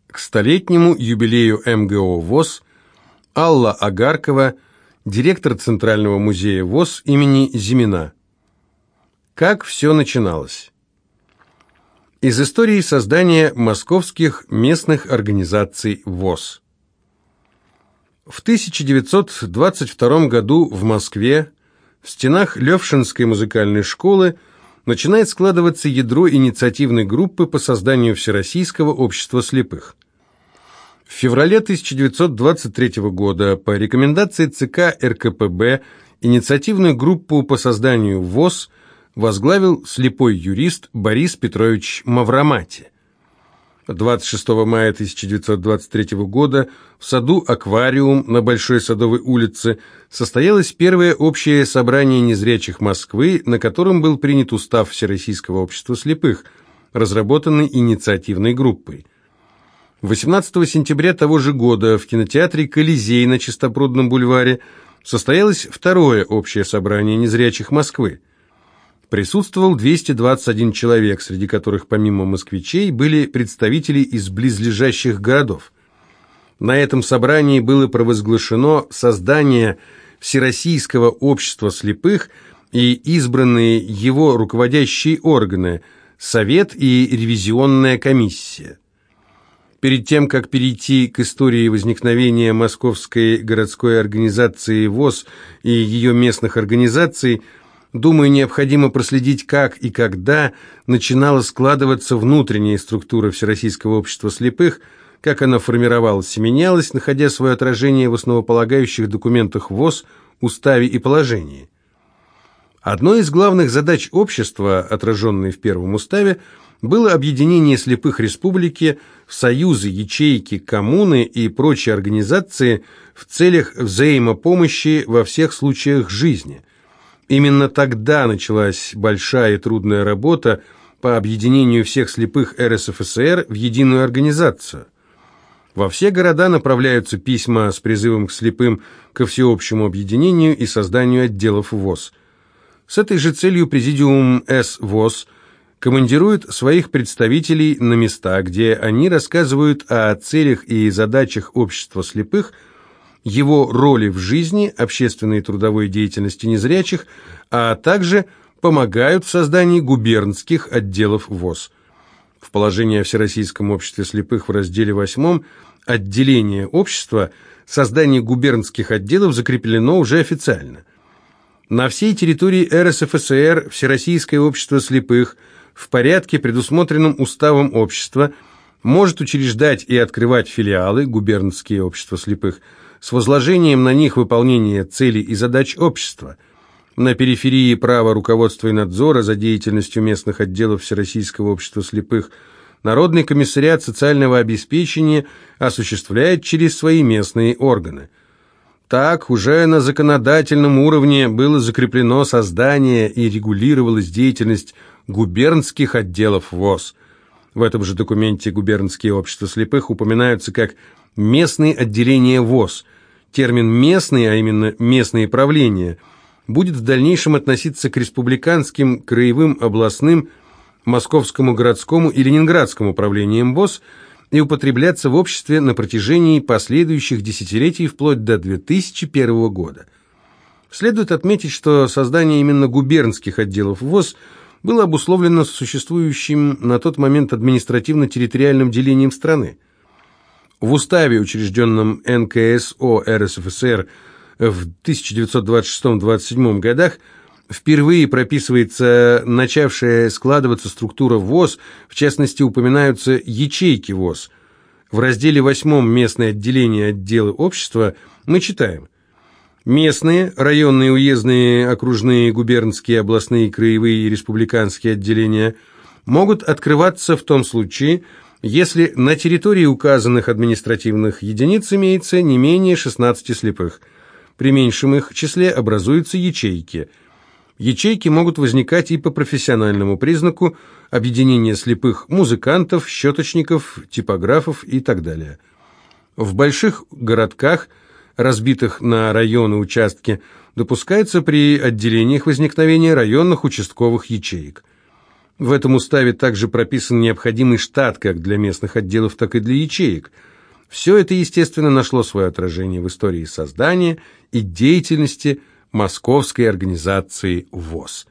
к столетнему юбилею МГО ВОС Алла Агаркова, директор Центрального музея ВОС имени Зимина. Как все начиналось? Из истории создания московских местных организаций ВОС. В 1922 году в Москве в стенах Левшинской музыкальной школы начинает складываться ядро инициативной группы по созданию Всероссийского общества слепых. В феврале 1923 года по рекомендации ЦК РКПБ инициативную группу по созданию ВОС возглавил слепой юрист Борис Петрович Мавромати. 26 мая 1923 года в саду «Аквариум» на Большой Садовой улице состоялось первое общее собрание незрячих Москвы, на котором был принят устав Всероссийского общества слепых, разработанный инициативной группой. 18 сентября того же года в кинотеатре «Колизей» на Чистопрудном бульваре состоялось второе общее собрание незрячих Москвы. Присутствовал 221 человек, среди которых помимо москвичей были представители из близлежащих городов. На этом собрании было провозглашено создание Всероссийского общества слепых и избранные его руководящие органы – Совет и ревизионная комиссия. Перед тем, как перейти к истории возникновения Московской городской организации ВОС и ее местных организаций, думаю, необходимо проследить, как и когда начинала складываться внутренняя структура Всероссийского общества слепых, как она формировалась и менялась, находя свое отражение в основополагающих документах ВОС, уставе и положении. Одной из главных задач общества, отраженной в первом уставе, было объединение слепых республики в союзы, ячейки, коммуны и прочие организации в целях взаимопомощи во всех случаях жизни. Именно тогда началась большая и трудная работа по объединению всех слепых РСФСР в единую организацию. Во все города направляются письма с призывом к слепым ко всеобщему объединению и созданию отделов ВОС. С этой же целью Президиум СВОС командирует своих представителей на места, где они рассказывают о целях и задачах общества слепых, его роли в жизни, общественной и трудовой деятельности незрячих, а также помогают в создании губернских отделов ВОС. В положении о Всероссийском обществе слепых в разделе 8 «Отделение общества» создание губернских отделов закреплено уже официально. На всей территории РСФСР Всероссийское общество слепых в порядке, предусмотренном уставом общества, может учреждать и открывать филиалы, губернские общества слепых, с возложением на них выполнения целей и задач общества. На периферии права руководства и надзора за деятельностью местных отделов Всероссийского общества слепых Народный комиссариат социального обеспечения осуществляет через свои местные органы. Так, уже на законодательном уровне было закреплено создание и регулировалась деятельность губернских отделов ВОС. В этом же документе губернские общества слепых упоминаются как местные отделения ВОС. Термин «местные», а именно «местные правления», будет в дальнейшем относиться к республиканским, краевым, областным, московскому городскому и ленинградскому правлениям ВОС и употребляться в обществе на протяжении последующих десятилетий вплоть до 2001 года. Следует отметить, что создание именно губернских отделов ВОС было обусловлено существующим на тот момент административно-территориальным делением страны. В уставе, учрежденном НКСО РСФСР в 1926-27 годах, впервые прописывается начавшая складываться структура ВОС, в частности, упоминаются ячейки ВОС. В разделе 8 «Местные отделения отделы общества» мы читаем: местные, районные, уездные, окружные, губернские, областные, краевые и республиканские отделения могут открываться в том случае, если на территории указанных административных единиц имеется не менее 16 слепых. При меньшем их числе образуются ячейки. Ячейки могут возникать и по профессиональному признаку объединения слепых музыкантов, щеточников, типографов и так далее. В больших городках, разбитых на районы участки, допускается при отделениях возникновение районных участковых ячеек. В этом уставе также прописан необходимый штат как для местных отделов, так и для ячеек. Все это, естественно, нашло свое отражение в истории создания и деятельности Московской организации ВОС.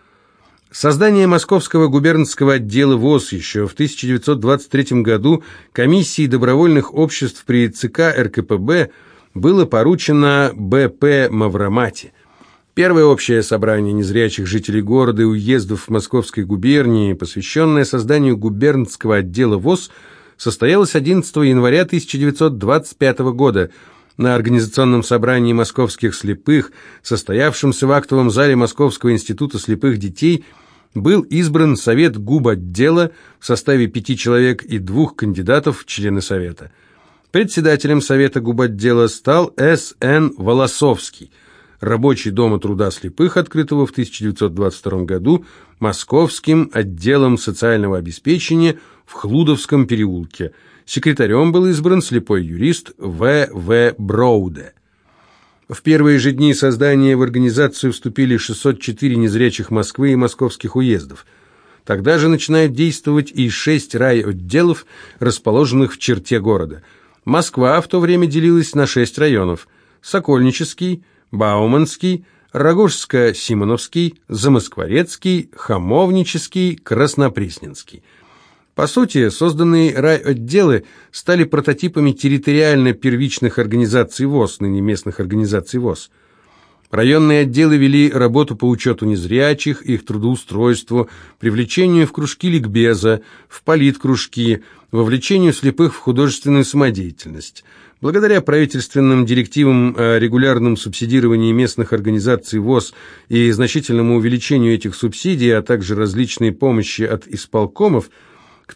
Создание Московского губернского отдела ВОС еще в 1923 году комиссией добровольных обществ при ЦК РКПБ было поручено Б.П. Мавромати. Первое общее собрание незрячих жителей города и уездов Московской губернии, посвященное созданию губернского отдела ВОС, состоялось 11 января 1925 года на организационном собрании московских слепых, состоявшемся в актовом зале Московского института слепых детей. Был избран совет губотдела в составе 5 человек и 2 кандидатов в члены совета. Председателем совета губотдела стал С.Н. Волосовский, рабочий дома труда слепых, открытого в 1922 году Московским отделом социального обеспечения в Хлудовском переулке. Секретарем был избран слепой юрист В.В. Броуде. В первые же дни создания в организацию вступили 604 незрячих Москвы и московских уездов. Тогда же начинают действовать и 6 райотделов, расположенных в черте города. Москва в то время делилась на 6 районов: Сокольнический, Бауманский, Рогожско-Симоновский, Замоскворецкий, Хамовнический, Краснопресненский. По сути, созданные райотделы стали прототипами территориально-первичных организаций ВОС, ныне местных организаций ВОС. Районные отделы вели работу по учету незрячих, их трудоустройству, привлечению в кружки ликбеза, в политкружки, вовлечению слепых в художественную самодеятельность. Благодаря правительственным директивам о регулярном субсидировании местных организаций ВОС и значительному увеличению этих субсидий, а также различной помощи от исполкомов, к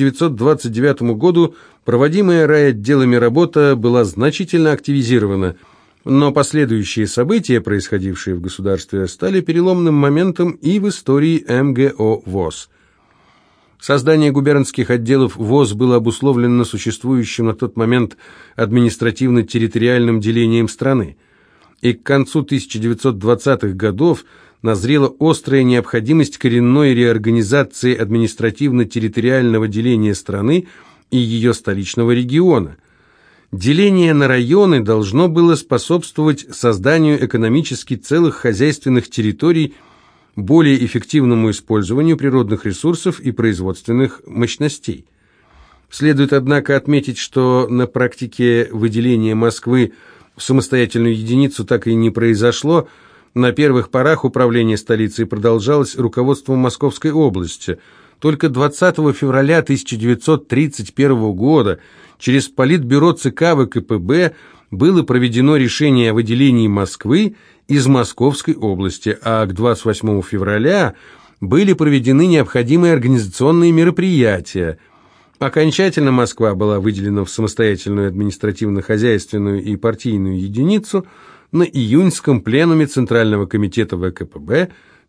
1929 году проводимая райотделами работа была значительно активизирована, но последующие события, происходившие в государстве, стали переломным моментом и в истории МГО ВОС. Создание губернских отделов ВОС было обусловлено существующим на тот момент административно-территориальным делением страны, и к концу 1920-х годов назрела острая необходимость коренной реорганизации административно-территориального деления страны и ее столичного региона. Деление на районы должно было способствовать созданию экономически целых хозяйственных территорий, более эффективному использованию природных ресурсов и производственных мощностей. Следует, однако, отметить, что на практике выделение Москвы в самостоятельную единицу так и не произошло. На первых порах управление столицей продолжалось руководством Московской области. Только 20 февраля 1931 года через Политбюро ЦК ВКПБ было проведено решение о выделении Москвы из Московской области, а к 28 февраля были проведены необходимые организационные мероприятия. Окончательно Москва была выделена в самостоятельную административно-хозяйственную и партийную единицу на июньском пленуме Центрального комитета ВКПБ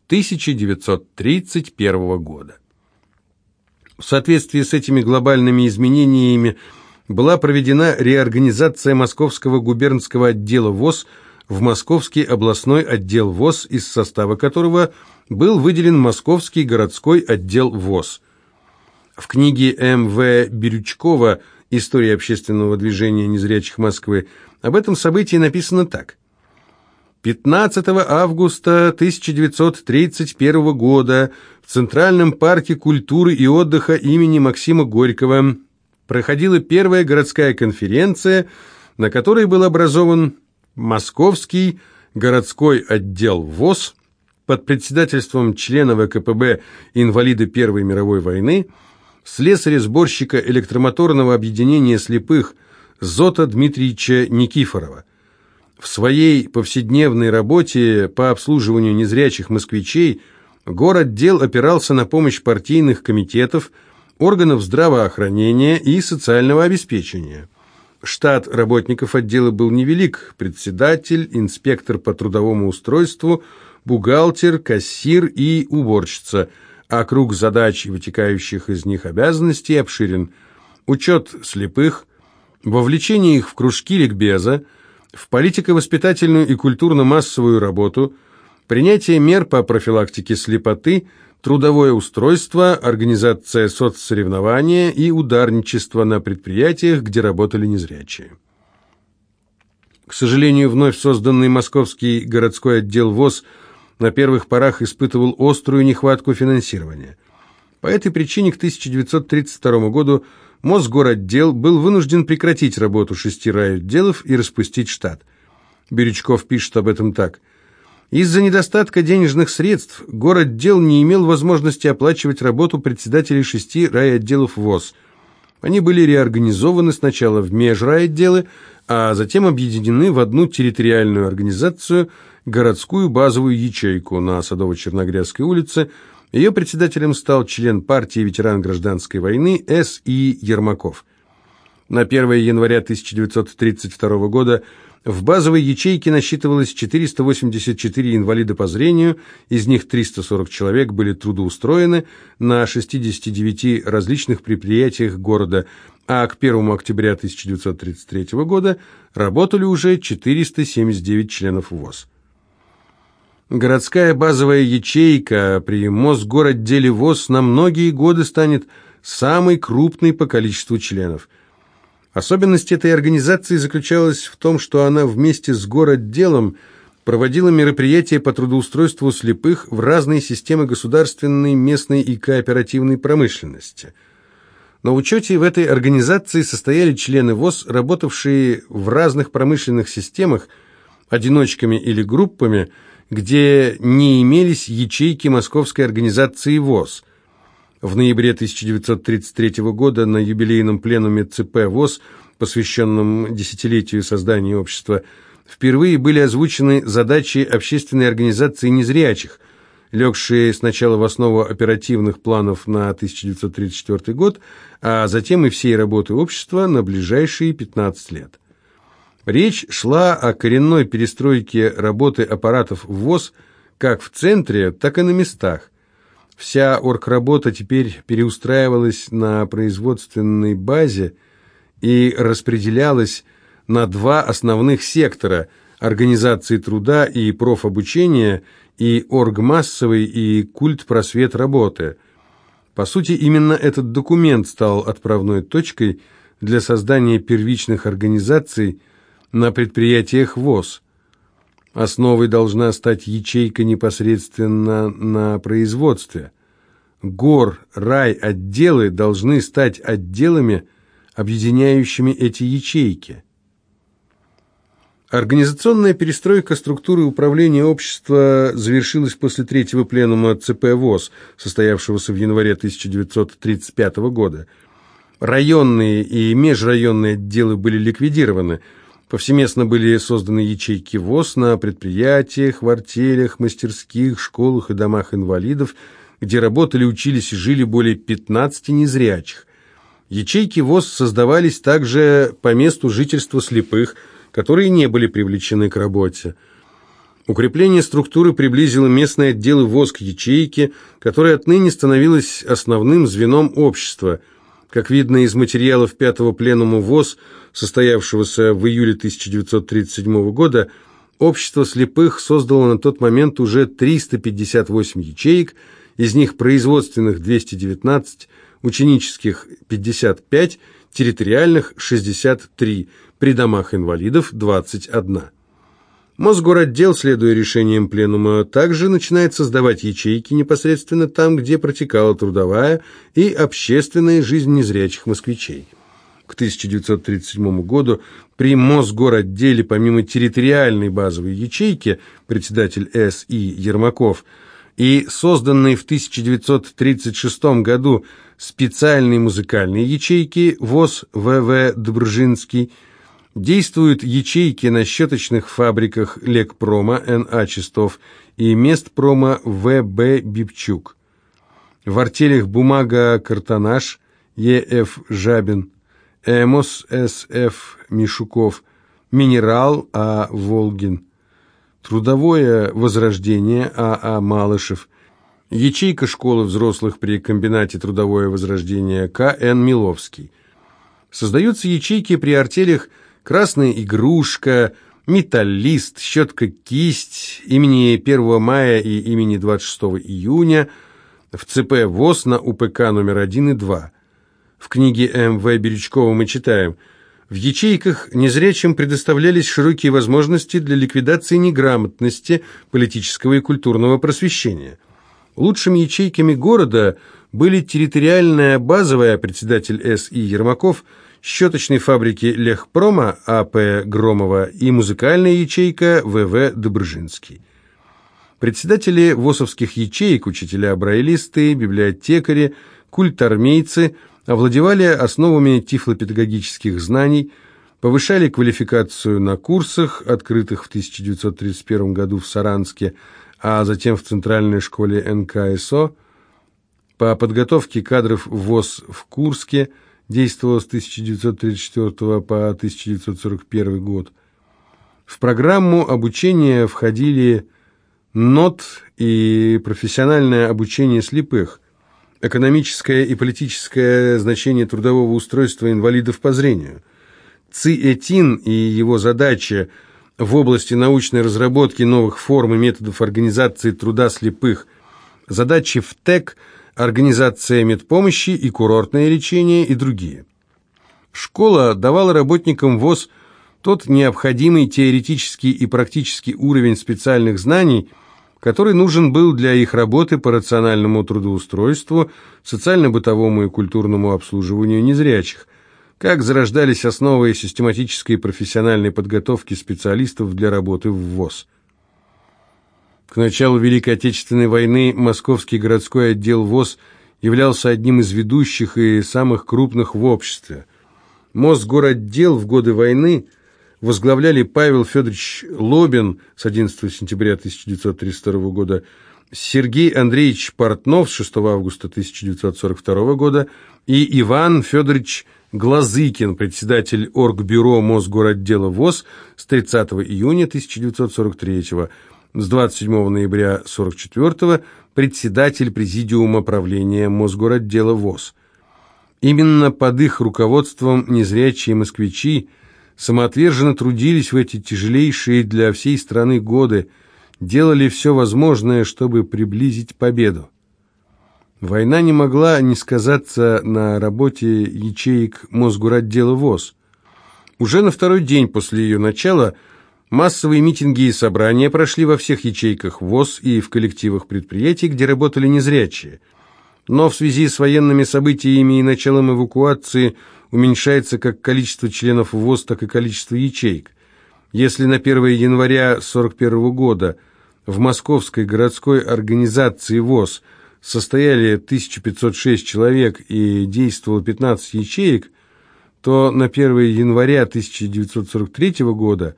1931 года. В соответствии с этими глобальными изменениями была проведена реорганизация Московского губернского отдела ВОС в Московский областной отдел ВОС, из состава которого был выделен Московский городской отдел ВОС. В книге М.В. Бирючкова «История общественного движения незрячих Москвы» об этом событии написано так. 15 августа 1931 года в Центральном парке культуры и отдыха имени Максима Горького проходила первая городская конференция, на которой был образован Московский городской отдел ВОС под председательством члена ВКПБ инвалида Первой мировой войны, слесаря-сборщика электромоторного объединения слепых Зота Дмитриевича Никифорова. В своей повседневной работе по обслуживанию незрячих москвичей городдел опирался на помощь партийных комитетов, органов здравоохранения и социального обеспечения. Штат работников отдела был невелик: председатель, инспектор по трудовому устройству, бухгалтер, кассир и уборщица, а круг задач и вытекающих из них обязанностей обширен: учет слепых, вовлечение их в кружки ликбеза, в политико-воспитательную и культурно-массовую работу, принятие мер по профилактике слепоты, трудовое устройство, организация соцсоревнования и ударничество на предприятиях, где работали незрячие. К сожалению, вновь созданный Московский городской отдел ВОС на первых порах испытывал острую нехватку финансирования. По этой причине к 1932 году Мосгоротдел был вынужден прекратить работу 6 райотделов и распустить штат. Бирючков пишет об этом так. Из-за недостатка денежных средств городдел не имел возможности оплачивать работу председателей 6 райотделов ВОС. Они были реорганизованы сначала в межрайотделы, а затем объединены в одну территориальную организацию – городскую базовую ячейку на Садово-Черногрязской улице. Ее председателем стал член партии ветеран гражданской войны С.И. Ермаков. На 1 января 1932 года в базовой ячейке насчитывалось 484 инвалида по зрению, из них 340 человек были трудоустроены на 69 различных предприятиях города, а к 1 октября 1933 года работали уже 479 членов ВОС. Городская базовая ячейка при Мосгоротделе ВОС на многие годы станет самой крупной по количеству членов. Особенность этой организации заключалась в том, что она вместе с городделом проводила мероприятия по трудоустройству слепых в разные системы государственной, местной и кооперативной промышленности. На учете в этой организации состояли члены ВОС, работавшие в разных промышленных системах, одиночками или группами, где не имелись ячейки Московской организации ВОС. В ноябре 1933 года на юбилейном пленуме ЦП ВОС, посвященном десятилетию создания общества, впервые были озвучены задачи общественной организации незрячих, легшие сначала в основу оперативных планов на 1934 год, а затем и всей работы общества на ближайшие 15 лет. Речь шла о коренной перестройке работы аппаратов ВОС как в центре, так и на местах. Вся оргработа теперь переустраивалась на производственной базе и распределялась на 2 основных сектора – организации труда и профобучения, и оргмассовый и культпросвет работы. По сути, именно этот документ стал отправной точкой для создания первичных организаций на предприятиях ВОС. Основой должна стать ячейка непосредственно на производстве. Райотделы должны стать отделами, объединяющими эти ячейки. Организационная перестройка структуры управления общества завершилась после 3-го пленума ЦП ВОС, состоявшегося в январе 1935 года. Районные и межрайонные отделы были ликвидированы. Повсеместно были созданы ячейки ВОС на предприятиях, в артелях, мастерских, школах и домах инвалидов, где работали, учились и жили более 15 незрячих. Ячейки ВОС создавались также по месту жительства слепых, которые не были привлечены к работе. Укрепление структуры приблизило местные отделы ВОС к ячейке, которая отныне становилась основным звеном общества. Как видно из материалов 5-го пленума ВОС, состоявшегося в июле 1937 года, общество слепых создало на тот момент уже 358 ячеек, из них производственных 219, ученических 55, территориальных 63, при домах инвалидов 21. Мосгоротдел, следуя решениям пленума, также начинает создавать ячейки непосредственно там, где протекала трудовая и общественная жизнь незрячих москвичей. К 1937 году при Мосгоротделе помимо территориальной базовой ячейки председатель С.И. Ермаков и созданной в 1936 году специальной музыкальной ячейки ВОС В.В. Добржинский, действуют ячейки на щеточных фабриках Лекпрома Н.А. Чистов и Местпрома В.Б. Бибчук. В артелях Бумага-Картонаж Е.Ф. Жабин, Эмос С.Ф. Мишуков, Минерал А. Волгин, Трудовое возрождение А.А. Малышев, ячейка школы взрослых при комбинате Трудовое возрождение К.Н. Миловский. Создаются ячейки при артелях «Красная игрушка», «Металлист», «Щетка-кисть», имени 1 мая и имени 26 июня, в ЦП ВОС на УПК номер 1 и 2. В книге М.В. Беречкова мы читаем: в ячейках незрячим предоставлялись широкие возможности для ликвидации неграмотности, политического и культурного просвещения. Лучшими ячейками города были территориальная базовая, председатель С.И. Ермаков, щеточной фабрики Лехпрома А.П. Громова и музыкальная ячейка В.В. Добржинский. Председатели ВОСовских ячеек, учителя-брайлисты, библиотекари, культармейцы овладевали основами тифлопедагогических знаний, повышали квалификацию на курсах, открытых в 1931 году в Саранске, а затем в Центральной школе НКСО, по подготовке кадров ВОС в Курске, действовало с 1934 по 1941 год. В программу обучения входили НОТ и профессиональное обучение слепых, экономическое и политическое значение трудового устройства инвалидов по зрению. ЦИЭТИН и его задачи в области научной разработки новых форм и методов организации труда слепых, задачи в ТЭК, организация медпомощи и курортное лечение и другие. Школа давала работникам ВОС тот необходимый теоретический и практический уровень специальных знаний, который нужен был для их работы по рациональному трудоустройству, социально-бытовому и культурному обслуживанию незрячих, как зарождались основы систематической и профессиональной подготовки специалистов для работы в ВОС. К началу Великой Отечественной войны Московский городской отдел ВОС являлся одним из ведущих и самых крупных в обществе. Мосгоротдел в годы войны возглавляли Павел Федорович Лобин с 11 сентября 1932 года, Сергей Андреевич Портнов с 6 августа 1942 года и Иван Федорович Глазыкин, председатель Оргбюро Мосгоротдела ВОС с 30 июня 1943 года. С 27 ноября 1944 председатель Президиума правления Мосгоротдела ВОС. Именно под их руководством незрячие москвичи самоотверженно трудились в эти тяжелейшие для всей страны годы, делали все возможное, чтобы приблизить победу. Война не могла не сказаться на работе ячеек Мосгоротдела ВОС. Уже на второй день после ее начала массовые митинги и собрания прошли во всех ячейках ВОС и в коллективах предприятий, где работали незрячие. Но в связи с военными событиями и началом эвакуации уменьшается как количество членов ВОС, так и количество ячеек. Если на 1 января 1941 года в Московской городской организации ВОС состояли 1506 человек и действовало 15 ячеек, то на 1 января 1943 года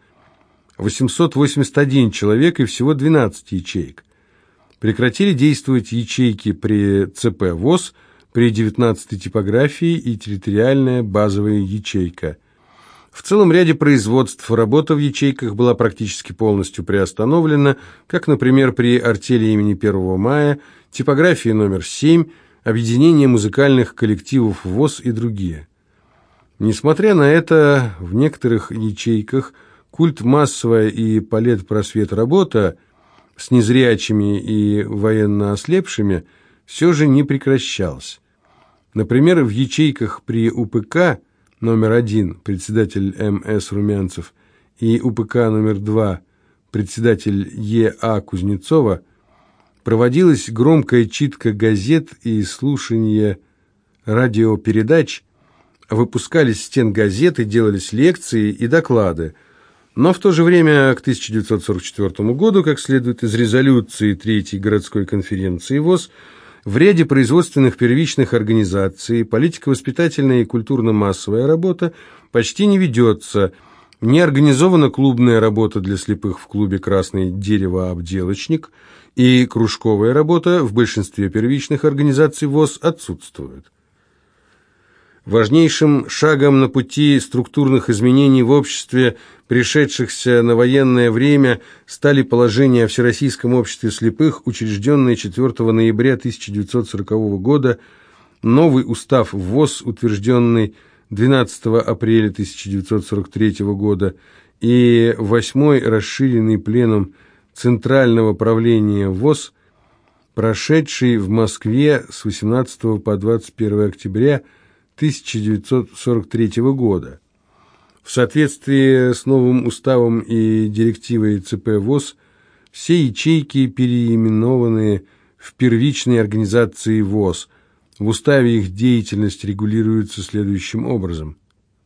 881 человек и всего 12 ячеек. Прекратили действовать ячейки при ЦП ВОС, при 19-й типографии и территориальная базовая ячейка. В целом ряде производств работа в ячейках была практически полностью приостановлена, как, например, при артели имени 1 мая, типографии номер 7, объединение музыкальных коллективов ВОС и другие. Несмотря на это, в некоторых ячейках культ массовая и политпросвет работа с незрячими и военно ослепшими все же не прекращалась. Например, в ячейках при УПК номер 1 председатель М.С. Румянцев и УПК номер 2 председатель Е.А. Кузнецова проводилась громкая читка газет и слушание радиопередач, выпускались стенгазеты, делались лекции и доклады. Но в то же время к 1944 году, как следует из резолюции Третьей городской конференции ВОС, в ряде производственных первичных организаций политико-воспитательная и культурно-массовая работа почти не ведется, не организована клубная работа для слепых в клубе «Красное дерево-обделочник», и кружковая работа в большинстве первичных организаций ВОС отсутствует. Важнейшим шагом на пути структурных изменений в обществе, пришедшихся на военное время, стали положения о Всероссийском обществе слепых, учрежденные 4 ноября 1940 года, новый устав ВОС, утвержденный 12 апреля 1943 года, и 8-й расширенный пленум Центрального правления ВОС, прошедший в Москве с 18 по 21 октября 1943 года. В соответствии с новым уставом и директивой ЦП ВОС все ячейки переименованы в первичные организации ВОС. В уставе их деятельность регулируется следующим образом.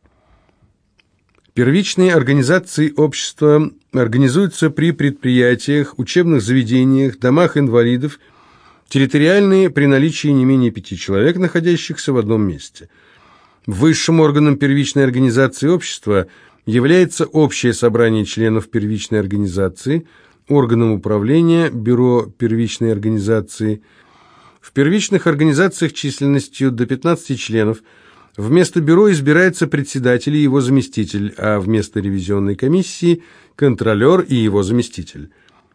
Первичные организации общества организуются при предприятиях, учебных заведениях, домах инвалидов, территориальные при наличии не менее 5 человек, находящихся в одном месте. Высшим органом первичной организации общества является общее собрание членов первичной организации, органом управления, бюро первичной организации. В первичных организациях численностью до 15 членов вместо бюро избирается председатель и его заместитель, а вместо ревизионной комиссии – контролер и его заместитель.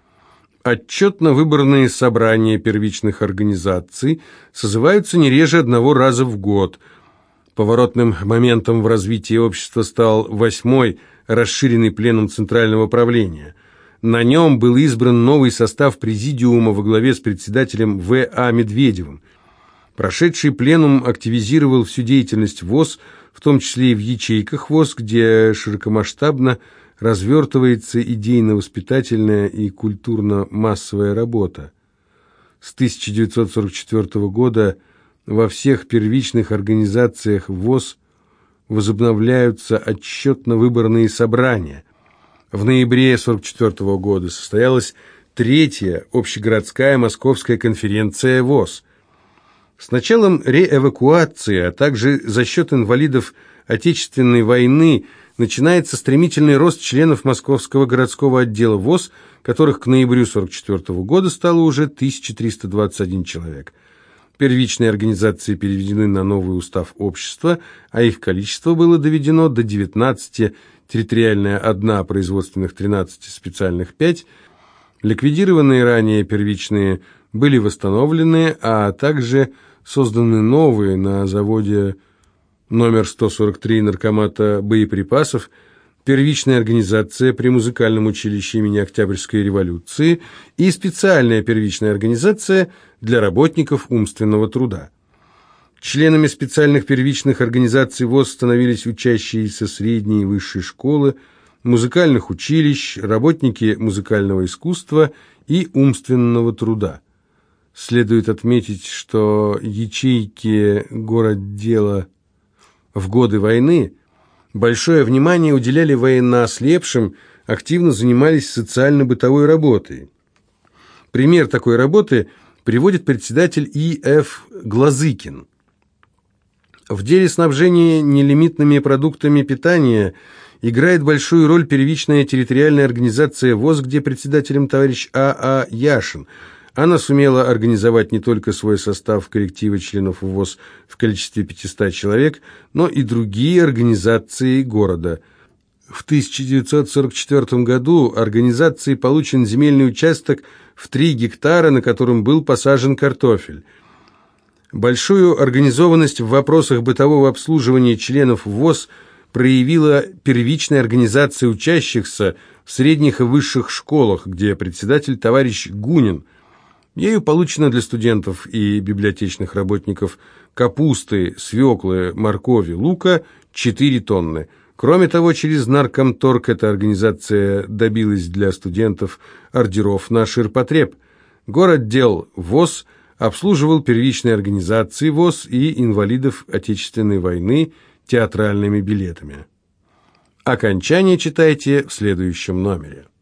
Отчетно-выборные собрания первичных организаций созываются не реже 1 раза в год. Поворотным моментом в развитии общества стал 8-й расширенный пленум Центрального правления. На нем был избран новый состав президиума во главе с председателем В.А. Медведевым. Прошедший пленум активизировал всю деятельность ВОС, в том числе и в ячейках ВОС, где широкомасштабно развертывается идейно-воспитательная и культурно-массовая работа. С 1944 года во всех первичных организациях ВОС возобновляются отчетно-выборные собрания. В ноябре 1944 года состоялась 3-я общегородская московская конференция ВОС. С началом реэвакуации, а также за счет инвалидов Отечественной войны, начинается стремительный рост членов Московского городского отдела ВОС, которых к ноябрю 1944 года стало уже 1321 человек. Первичные организации переведены на новый устав общества, а их количество было доведено до 19, территориальная 1, производственных 13, специальных 5. Ликвидированные ранее первичные были восстановлены, а также созданы новые на заводе номер 143 наркомата боеприпасов, первичная организация при музыкальном училище имени Октябрьской революции и специальная первичная организация для работников умственного труда. Членами специальных первичных организаций ВОС становились учащиеся средней и высшей школы, музыкальных училищ, работники музыкального искусства и умственного труда. Следует отметить, что ячейки городдела в годы войны большое внимание уделяли военноослепшим, активно занимались социально-бытовой работой. Пример такой работы приводит председатель И.Ф. Глазыкин. В деле снабжения нелимитными продуктами питания играет большую роль первичная территориальная организация ВОС, где председателем товарищ А.А. Яшин. Она сумела организовать не только свой состав коллектива членов ВОС в количестве 500 человек, но и другие организации города. В 1944 году организацией получен земельный участок в 3 гектара, на котором был посажен картофель. Большую организованность в вопросах бытового обслуживания членов ВОС проявила первичная организация учащихся в средних и высших школах, где председатель товарищ Гунин. Ею получено для студентов и библиотечных работников капусты, свеклы, моркови, лука 4 тонны. Кроме того, через Наркомторг эта организация добилась для студентов ордеров на ширпотреб. Городдел ВОС обслуживал первичные организации ВОС и инвалидов Отечественной войны театральными билетами. Окончание читайте в следующем номере.